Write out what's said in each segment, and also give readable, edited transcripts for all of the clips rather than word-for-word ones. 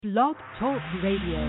Blog Talk Radio.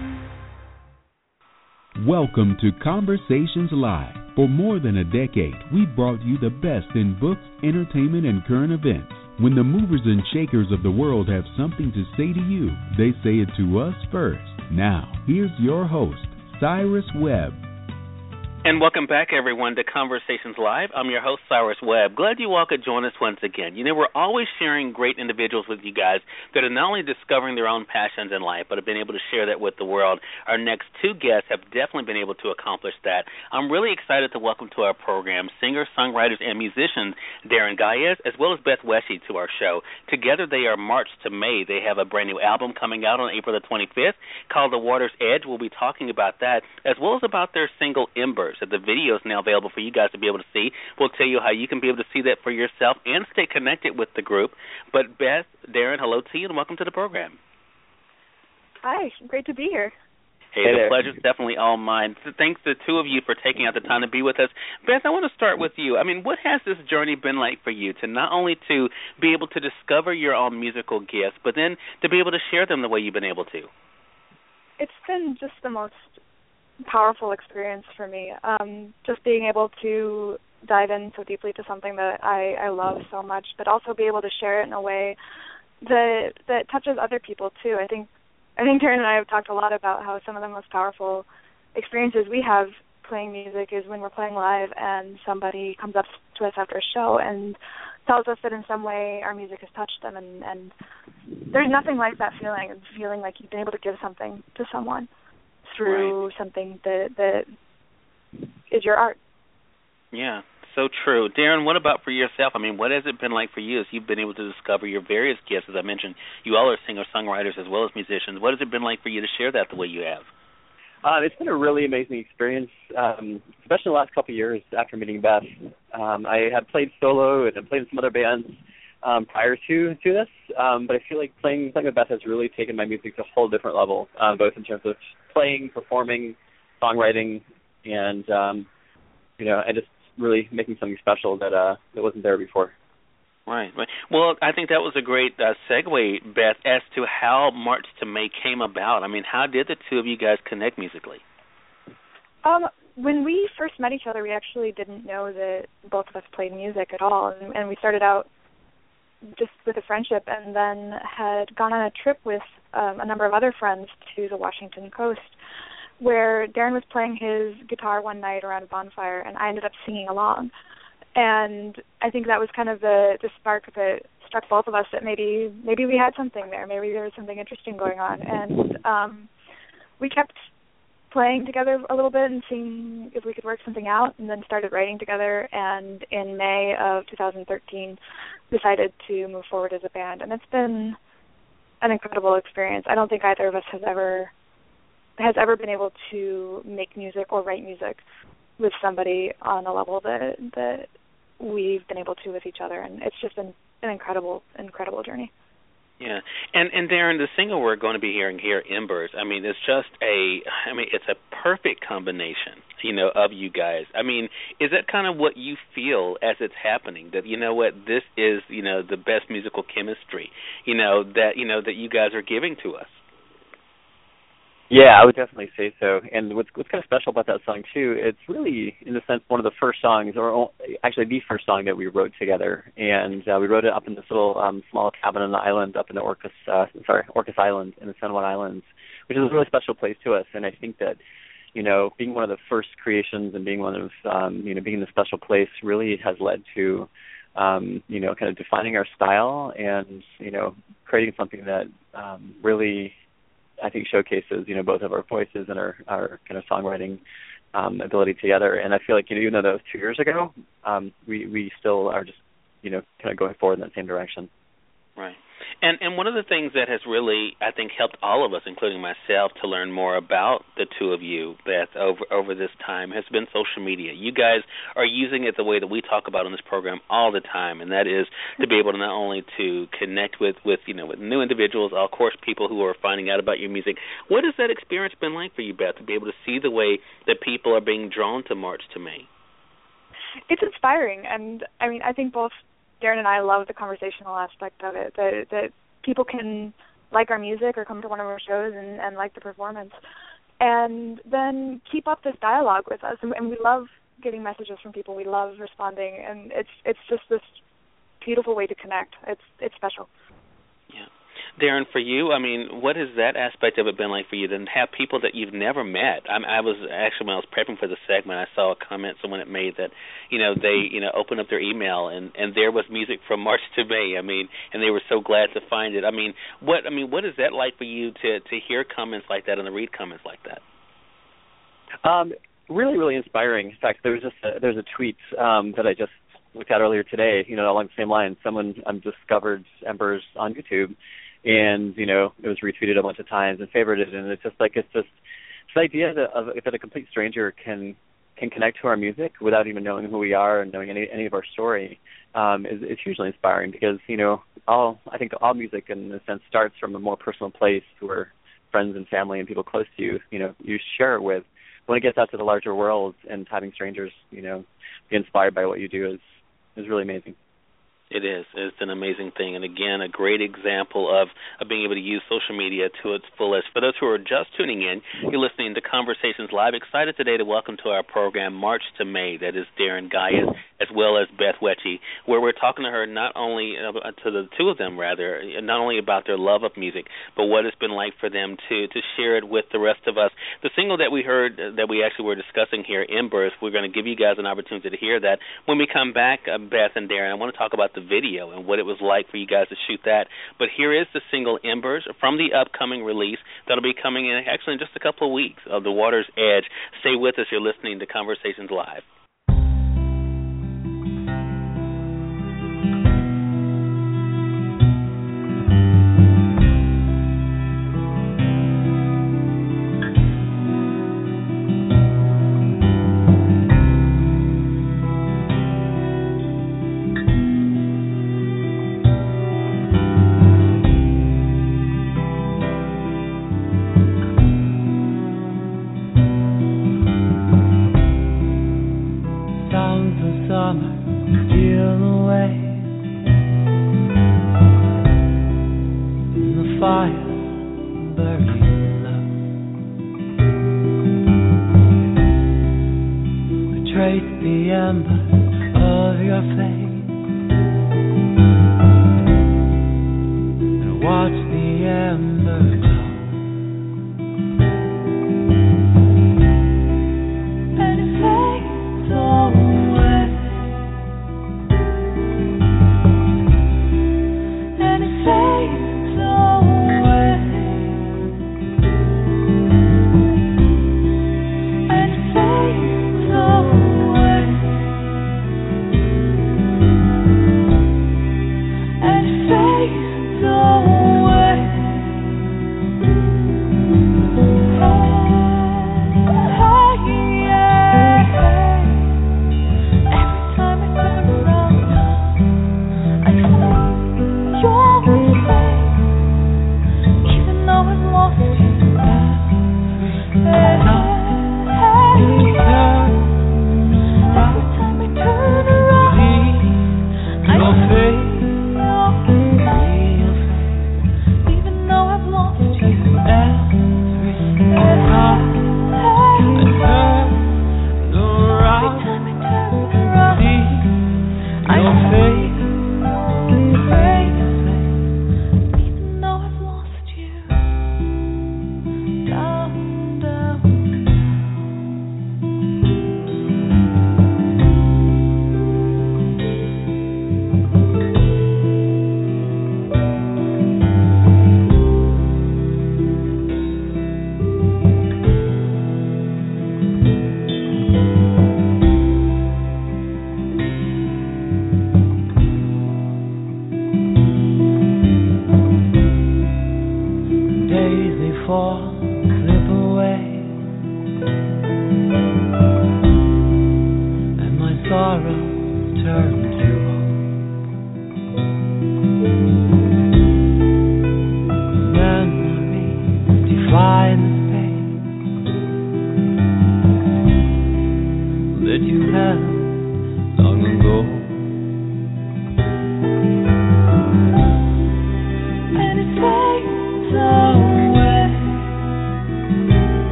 Welcome to Conversations Live. For more than a decade, we've brought you the best in books, entertainment, and current events. When the movers and shakers of the world have something to say to you, they say it to us first. Now, here's your host, Cyrus Webb. And welcome back, everyone, to Conversations Live. I'm your host, Cyrus Webb. Glad you all could join us once again. You know, we're always sharing great individuals with you guys that are not only discovering their own passions in life, but have been able to share that with the world. Our next two guests have definitely been able to accomplish that. I'm really excited to welcome to our program singers, songwriters, and musicians Darren Gaius, as well as Beth Wesche, to our show. Together, they are March to May. They have a brand new album coming out on April the 25th called The Water's Edge. We'll be talking about that, as well as about their single, Embers. That the video is now available for you guys to be able to see. We'll tell you how you can be able to see that for yourself and stay connected with the group. But Beth, Darren, hello to you and welcome to the program. Hi, great to be here. Hey, the pleasure's definitely all mine. Thanks to the two of you for taking out the time to be with us. Beth, I want to start with you. I mean, what has this journey been like for you to not only to be able to discover your own musical gifts, but then to be able to share them the way you've been able to? It's been just the most powerful experience for me. Just being able to dive in so deeply to something that I love so much, but also be able to share it in a way that touches other people too. I think Darren and I have talked a lot about how some of the most powerful experiences we have playing music is when we're playing live and somebody comes up to us after a show and tells us that in some way our music has touched them, and there's nothing like that feeling like you've been able to give something to someone through something that is your art. Yeah, so true. Darren, what about for yourself? I mean, what has it been like for you as you've been able to discover your various gifts? As I mentioned, you all are singer-songwriters as well as musicians. What has it been like for you to share that the way you have? It's been a really amazing experience, especially the last couple of years after meeting Beth. I had played solo and I've played in some other bands prior to this, but I feel like playing with Beth has really taken my music to a whole different level, both in terms of playing, performing, songwriting, and and just really making something special that wasn't there before. Right. Well, I think that was a great segue, Beth, as to how March to May came about. I mean, how did the two of you guys connect musically? When we first met each other, we actually didn't know that both of us played music at all, and we started out just with a friendship, and then had gone on a trip with a number of other friends to the Washington coast, where Darren was playing his guitar one night around a bonfire, and I ended up singing along. And I think that was kind of the spark that struck both of us that maybe we had something there, maybe there was something interesting going on. And we kept playing together a little bit and seeing if we could work something out, and then started writing together, and in May of 2013 decided to move forward as a band. And it's been an incredible experience. I don't think either of us has ever been able to make music or write music with somebody on a level that we've been able to with each other, and it's just been an incredible journey. Yeah, and Darren, the single we're going to be hearing here, Embers, I mean, it's a perfect combination, of you guys. I mean, is that kind of what you feel as it's happening, that, this is, the best musical chemistry, that you guys are giving to us? Yeah, I would definitely say so. And what's kind of special about that song, too, it's really, in a sense, one of the first songs, or actually the first song that we wrote together. And we wrote it up in this little small cabin on the island up in the Orcas Island in the San Juan Islands, which is a really special place to us. And I think that, being one of the first creations and being one of, being in a special place really has led to, kind of defining our style and, creating something that really, I think, showcases, both of our voices and our kind of songwriting ability together. And I feel like, even though that was 2 years ago, we still are just, kind of going forward in that same direction. Right. And one of the things that has really, I think, helped all of us, including myself, to learn more about the two of you, Beth, over this time has been social media. You guys are using it the way that we talk about on this program all the time, and that is to be able to not only to connect with new individuals, of course, people who are finding out about your music. What has that experience been like for you, Beth, to be able to see the way that people are being drawn to March to May? It's inspiring, and I think both Darren and I love the conversational aspect of it, that people can like our music or come to one of our shows and like the performance, and then keep up this dialogue with us. And we love getting messages from people. We love responding, and it's just this beautiful way to connect. It's special. Yeah. Darren, for you, I mean, what has that aspect of it been like for you to have people that you've never met? I was actually, when I was prepping for the segment, I saw a comment someone had made that, they, opened up their email and there was music from March to May. I mean, and they were so glad to find it. What is that like for you to hear comments like that and to read comments like that? Really, really inspiring. In fact, there's a tweet that I just looked at earlier today, along the same line. Someone discovered Embers on YouTube, and it was retweeted a bunch of times and favorited, and it's just this idea that a complete stranger can connect to our music without even knowing who we are and knowing any of our story is hugely inspiring, because I think all music in a sense starts from a more personal place where friends and family and people close to you you share it with. When it gets out to the larger world and having strangers be inspired by what you do is really amazing. It is. It's an amazing thing. And, again, a great example of being able to use social media to its fullest. For those who are just tuning in, you're listening to Conversations Live. Excited today to welcome to our program March to May. That is Darren Guyas as well as Beth Wetchey, where we're talking to her not only to the two of them, rather, not only about their love of music, but what it's been like for them to share it with the rest of us. The single that we heard that we actually were discussing here, Embers, we're going to give you guys an opportunity to hear that. When we come back, Beth and Darren, I want to talk about the video and what it was like for you guys to shoot that. But here is the single Embers from the upcoming release that'll be coming in actually in just a couple of weeks of The Water's Edge. Stay with us. You're listening to Conversations Live.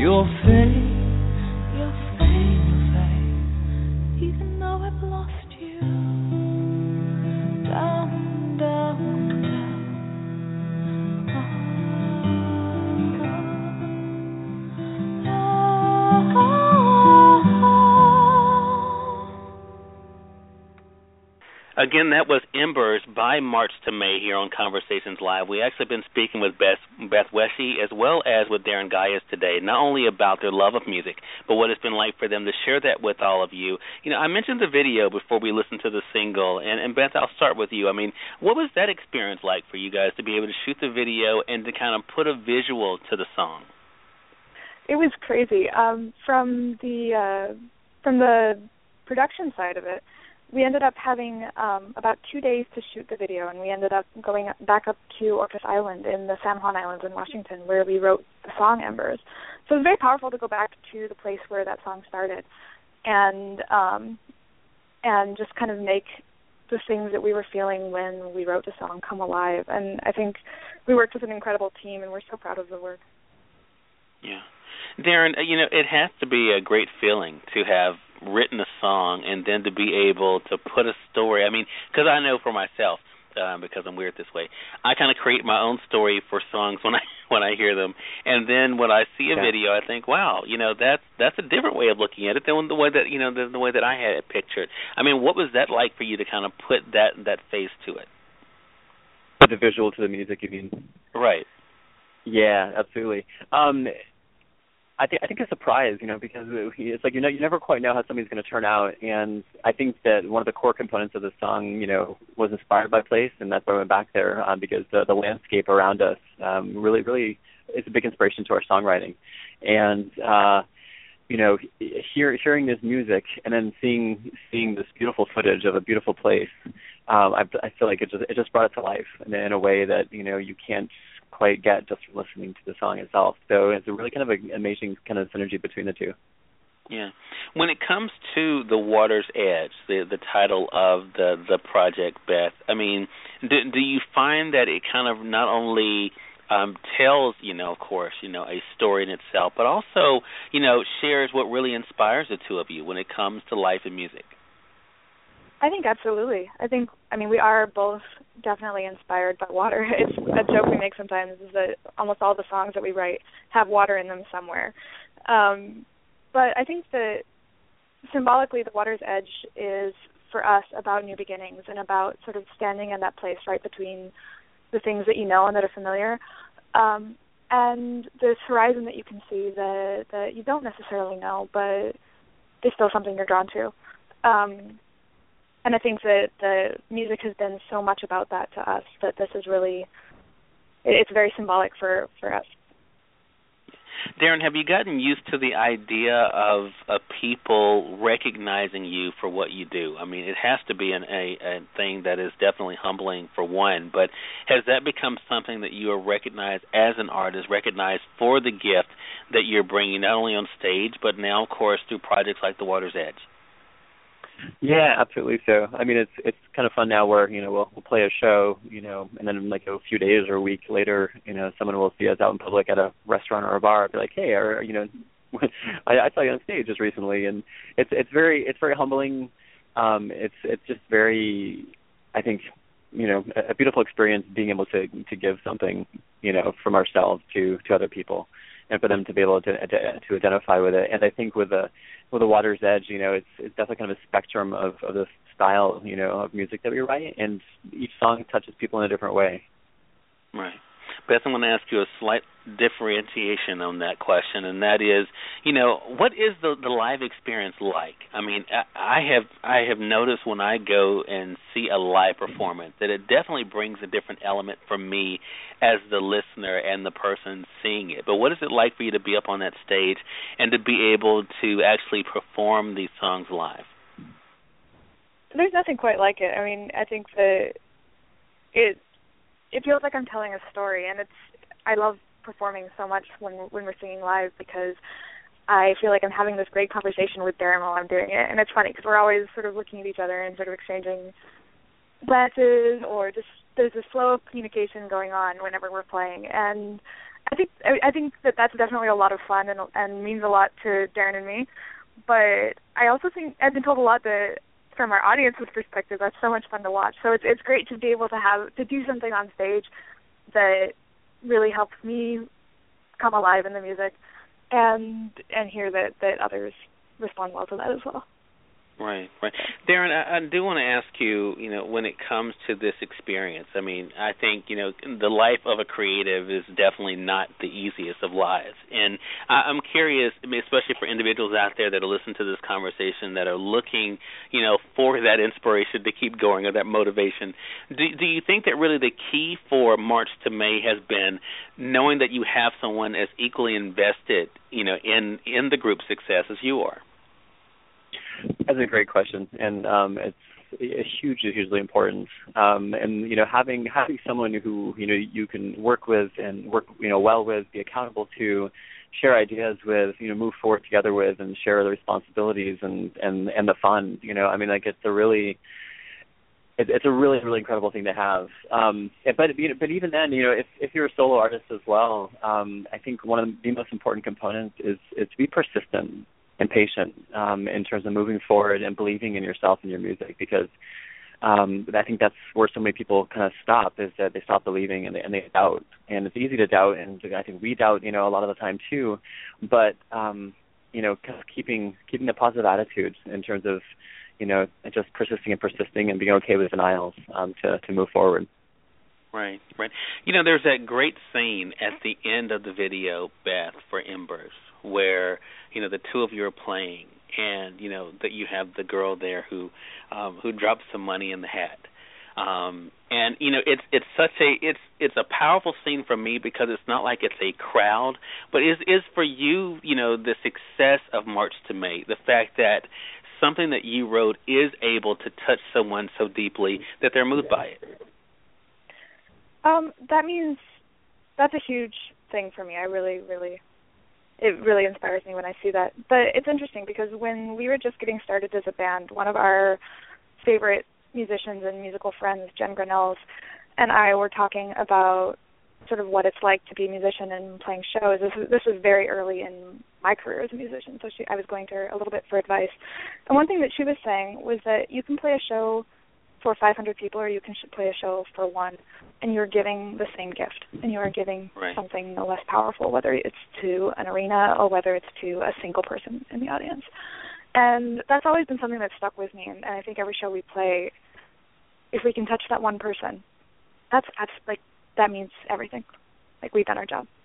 You'll fade, you'll fade, you'll fade, even though I've lost you. Down, down, down. Again, that was Embers by March to May here on Conversations Live. We actually been speaking with Beth Wesche as well as with Darren Gaius today, not only about their love of music, but what it's been like for them to share that with all of you. You know, I mentioned the video before we listened to the single, and Beth, I'll start with you. I mean, what was that experience like for you guys to be able to shoot the video and to kind of put a visual to the song? It was crazy. From the production side of it, we ended up having about 2 days to shoot the video, and we ended up going back up to Orcas Island in the San Juan Islands in Washington, where we wrote the song Embers. So it was very powerful to go back to the place where that song started, and just kind of make the things that we were feeling when we wrote the song come alive. And I think we worked with an incredible team, and we're so proud of the work. Yeah. Darren, you know, it has to be a great feeling to have written a song and then to be able to put a story. I mean, because I know for myself, because I'm weird this way, I kind of create my own story for songs when I hear them, and then when I see a video, I think, wow, you know, that's a different way of looking at it than the way that the way that I had it pictured. I mean, what was that like for you to kind of put that face to it? Put the visual to the music, you mean? Right. Yeah, absolutely. I think a surprise, you know, because it's like you never quite know how something's going to turn out, and I think that one of the core components of the song, you know, was inspired by place, and that's why I went back there because the landscape around us really is a big inspiration to our songwriting, and you know, hearing this music and then seeing this beautiful footage of a beautiful place, I feel like it just brought it to life in a way that, you know, you can't quite get just from listening to the song itself. So it's a really kind of an amazing kind of synergy between the two. Yeah. When it comes to The Water's Edge, the title of the project, Beth, I mean, do you find that it kind of not only tells, you know, of course, you know, a story in itself, but also, you know, shares what really inspires the two of you when it comes to life and music? I think absolutely. I mean, we are both definitely inspired by water. It's a joke we make sometimes, is that almost all the songs that we write have water in them somewhere. But I think that symbolically, The Water's Edge is, for us, about new beginnings and about sort of standing in that place right between the things that you know and that are familiar, and this horizon that you can see that you don't necessarily know, but is still something you're drawn to. And I think that the music has been so much about that to us that this is really, it's very symbolic for us. Darren, have you gotten used to the idea of people recognizing you for what you do? I mean, it has to be a thing that is definitely humbling for one, but has that become something that you are recognized as an artist, recognized for the gift that you're bringing not only on stage, but now, of course, through projects like The Water's Edge? Yeah, absolutely. So, I mean, it's kind of fun now where, you know, we'll play a show, you know, and then like a few days or a week later, you know, someone will see us out in public at a restaurant or a bar, be like, hey, or, you know, I saw you on stage just recently, and it's very humbling. It's just very, I think, you know, a beautiful experience being able to give something, you know, from ourselves to other people, and for them to be able to identify with it. And I think with the Water's Edge, you know, it's definitely kind of a spectrum of the style, you know, of music that we write, and each song touches people in a different way. Right. Beth, I'm going to ask you a slight differentiation on that question, and that is, you know, what is the live experience like? I mean, I have noticed when I go and see a live performance that it definitely brings a different element for me as the listener and the person seeing it. But what is it like for you to be up on that stage and to be able to actually perform these songs live? There's nothing quite like it. I mean, I think that it feels like I'm telling a story, and I love performing so much when we're singing live, because I feel like I'm having this great conversation with Darren while I'm doing it. And it's funny because we're always sort of looking at each other and sort of exchanging glances, or just there's this flow of communication going on whenever we're playing. And I think that that's definitely a lot of fun and means a lot to Darren and me. But I also think I've been told a lot that from our audience's perspective, that's so much fun to watch. So it's great to be able to do something on stage that really helps me come alive in the music, and hear that others respond well to that as well. Right. Darren, I do want to ask you, when it comes to this experience, I mean, I think, the life of a creative is definitely not the easiest of lives. And I'm curious, especially for individuals out there that are listening to this conversation that are looking, for that inspiration to keep going or that motivation, do you think that really the key for March to May has been knowing that you have someone as equally invested, in the group's success as you are? That's a great question, and it's hugely important. And having someone who you can work with and work well with, be accountable to, share ideas with, move forward together with, and share the responsibilities and the fun. It's a really incredible thing to have. But even then, if you're a solo artist as well, I think one of the most important components is to be persistent and patient in terms of moving forward and believing in yourself and your music, because I think that's where so many people kind of stop, is that they stop believing and they doubt. And it's easy to doubt, and I think we doubt, a lot of the time too. But kind of keeping a positive attitude in terms of, just persisting and being okay with denials to move forward. Right. There's that great scene at the end of the video, Beth, for Embers, where the two of you are playing, and that you have the girl there who drops some money in the hat, and it's such it's a powerful scene for me, because it's not like it's a crowd, but is for you the success of March to May, the fact that something that you wrote is able to touch someone so deeply that they're moved by it. That means that's a huge thing for me. It really inspires me when I see that. But it's interesting, because when we were just getting started as a band, one of our favorite musicians and musical friends, Jen Grinnells, and I were talking about sort of what it's like to be a musician and playing shows. This was very early in my career as a musician, so I was going to her a little bit for advice. And one thing that she was saying was that you can play a show for 500 people, or you can play a show for one, and you're giving the same gift, and you are giving something no less powerful, whether it's to an arena or whether it's to a single person in the audience. And that's always been something that's stuck with me, and I think every show we play, if we can touch that one person, that means everything. Like, we've done our job.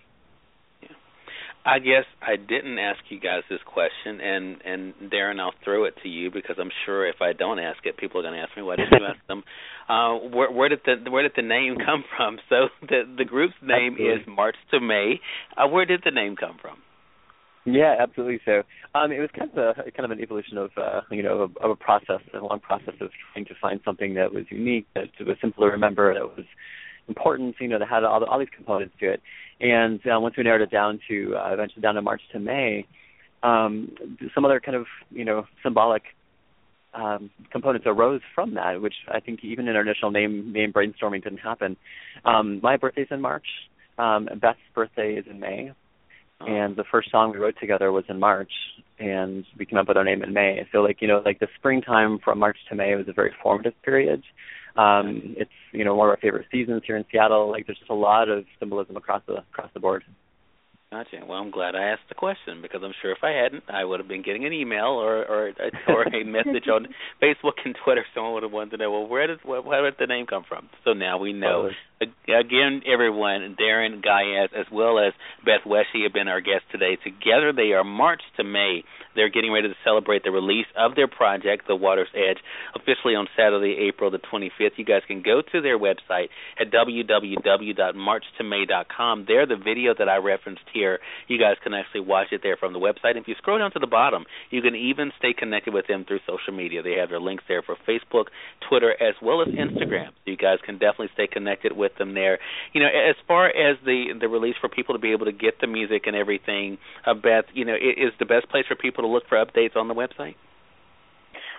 I guess I didn't ask you guys this question, and Darren, I'll throw it to you, because I'm sure if I don't ask it, people are going to ask me, why didn't you ask them? Where did the name come from? So the group's name is March to May. Where did the name come from? Yeah, absolutely. So it was kind of an evolution of of a process, a long process of trying to find something that was unique, that was simple to remember, that was important, that had all these components to it. And once we narrowed it down to eventually down to March to May, some other kind of symbolic components arose from that, which I think even in our initial name brainstorming didn't happen. My birthday's in March. Beth's birthday is in May. And the first song we wrote together was in March, and we came up with our name in May. I feel like, the springtime from March to May was a very formative period. It's, one of our favorite seasons here in Seattle. Like, there's just a lot of symbolism across the board. Gotcha. Well, I'm glad I asked the question, because I'm sure if I hadn't, I would have been getting an email or a message on Facebook and Twitter. Someone would have wanted to know, well, where did the name come from? So now we know. Again, everyone, Darren Guyaz as well as Beth Wesche have been our guests today. Together they are March to May. They're getting ready to celebrate the release of their project, The Water's Edge, officially on Saturday, April the 25th. You guys can go to their website at www.marchtomay.com. There, the video that I referenced here, you guys can actually watch it there from the website. And if you scroll down to the bottom, you can even stay connected with them through social media. They have their links there for Facebook, Twitter, as well as Instagram. So you guys can definitely stay connected with them there. As far as the release for people to be able to get the music and everything, Beth, is the best place for people to look for updates on the website?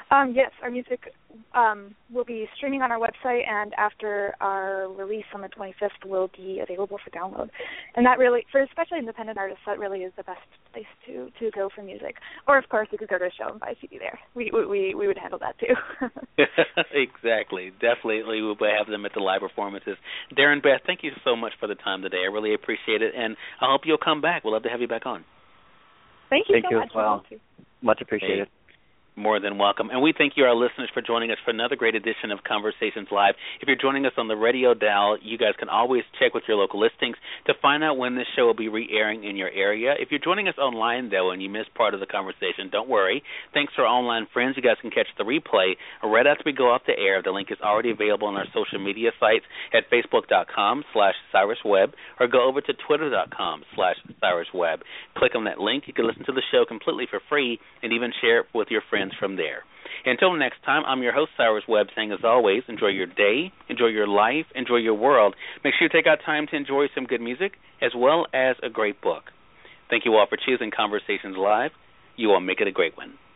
Yes, our music will be streaming on our website, and after our release on the 25th, will be available for download. And that really, for especially independent artists, that really is the best place to go for music. Or, of course, you could go to a show and buy a CD there. We would handle that, too. Exactly. Definitely we'll have them at the live performances. Darren, Beth, thank you so much for the time today. I really appreciate it, and I hope you'll come back. We'd love to have you back on. Thank you so you much. As well. Much appreciated. Hey. More than welcome. And we thank you, our listeners, for joining us for another great edition of Conversations Live. If you're joining us on the radio dial, you guys can always check with your local listings to find out when this show will be re-airing in your area. If you're joining us online, though, and you missed part of the conversation, don't worry. Thanks to our online friends, you guys can catch the replay right after we go off the air. The link is already available on our social media sites at facebook.com/CyrusWebb or go over to twitter.com/CyrusWebb. Click on that link. You can listen to the show completely for free and even share it with your friends from there. Until next time, I'm your host, Cyrus Webb, saying as always, enjoy your day, enjoy your life, enjoy your world. Make sure you take out time to enjoy some good music as well as a great book. Thank you all for choosing Conversations Live. You all make it a great one.